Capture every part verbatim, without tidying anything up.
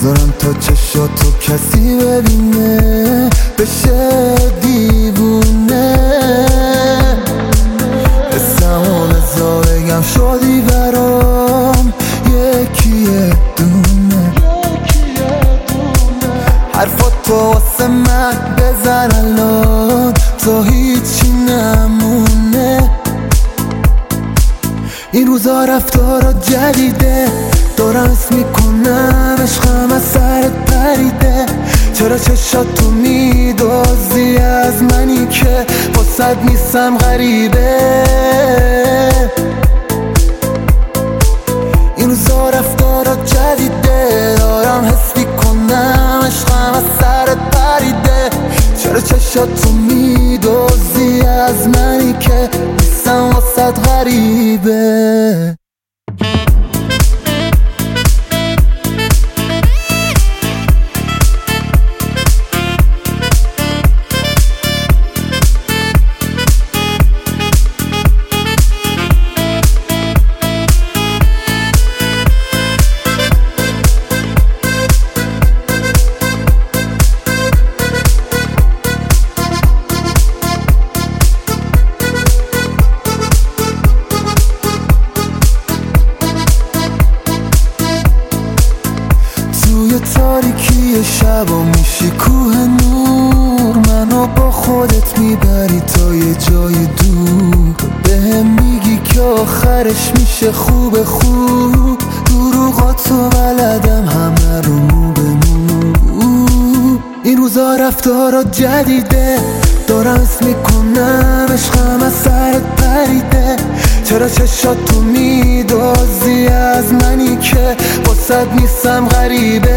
نذارم تا چشاتو کسی ببینه بشه دیوونه. حسمو بزا بگم شدی برام یکی دونه. حرفاتو واسه من بزن الان تا هیچی نمونه. این روزا رفتارا جدیده، دارم حس میکنم عشقم از سرت پریده. چرا چشاتو میدازی از منی که واسد نیستم غریبه. این روزا رفتارا جدیده، دارم حس میکنم عشقم از سرت پریده. چرا چشاتو میدازی از منی که نیستم واسد غریبه. توی تاریکی شبا میشی کوه نور، منو با خودت میبری تا یه جای دور. بهم میگی که آخرش میشه خوب خوب، دروغاتو بلدم همه رو مو به مو. این روزا رفتارا جدیده، دارم حس میکنم عشقم از سرت پریده. چرا چشاتو میدازی از منی که واسد نیستم غریبه.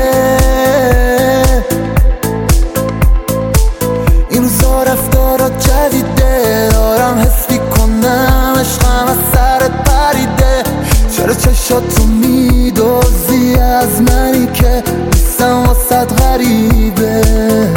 این روزا رفتارا جدیده، دارم حس میکنم عشقم از سرت پریده. چرا چشاتو میدازی از منی که نیستم واسد غریبه.